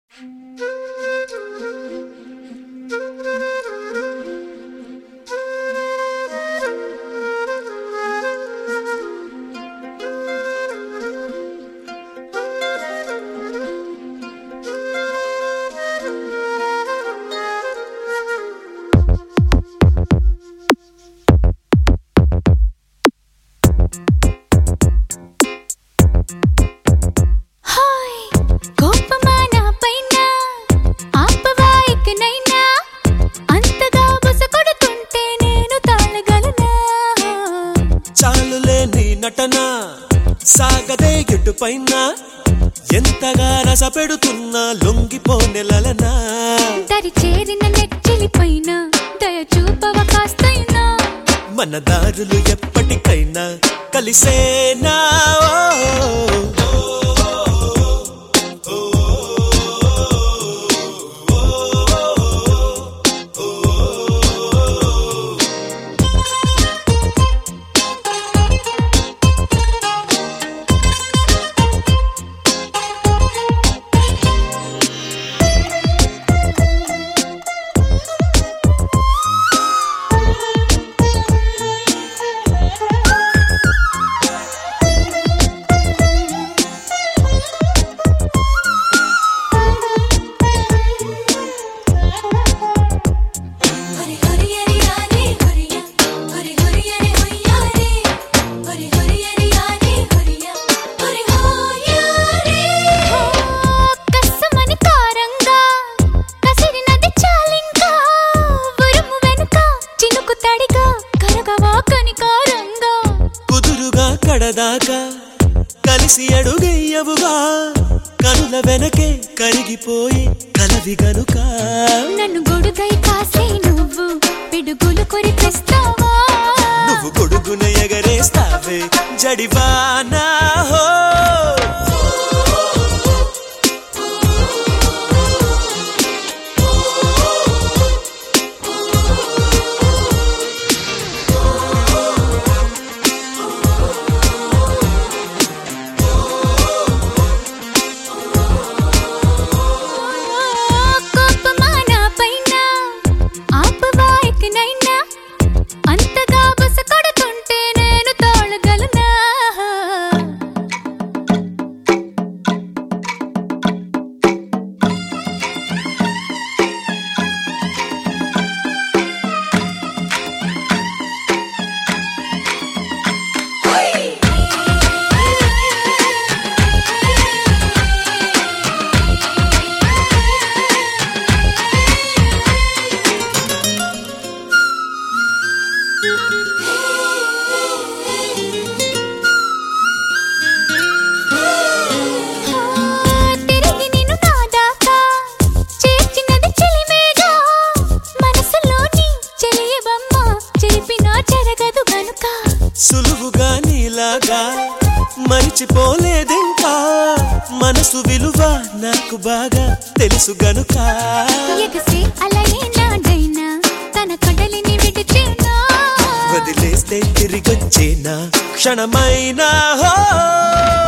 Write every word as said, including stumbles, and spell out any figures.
నటన సాగదే ఎటుపైన ఎంతగా రస పెడుతున్నా లొంగిపోనెలలనా దరి చేరిన నెచ్చిలిపైన దయ చూపవ కాస్తైనా మన దారులు ఎప్పటికైనా కలిసేనా కడదాకా కలిసి అడుగయ్యవుగా కనుల వెనకే కరిగిపోయి కలవి గనుక నన్ను గొడుగై కాసే నువ్వు పిడుగులు కొరికిస్తావా నువ్వు గొడుగున ఎగరేస్తావే జడివానా హో సులువుగా నీలాగా మరిచిపోలేదింకా మనసు విలువ నాకు బాగా తెలుసు గనుక ఎగసే అలయే నాడైనా తన కడలిని విడిచేనా వదిలేస్తే తిరిగొచ్చేనా క్షణమైనా హో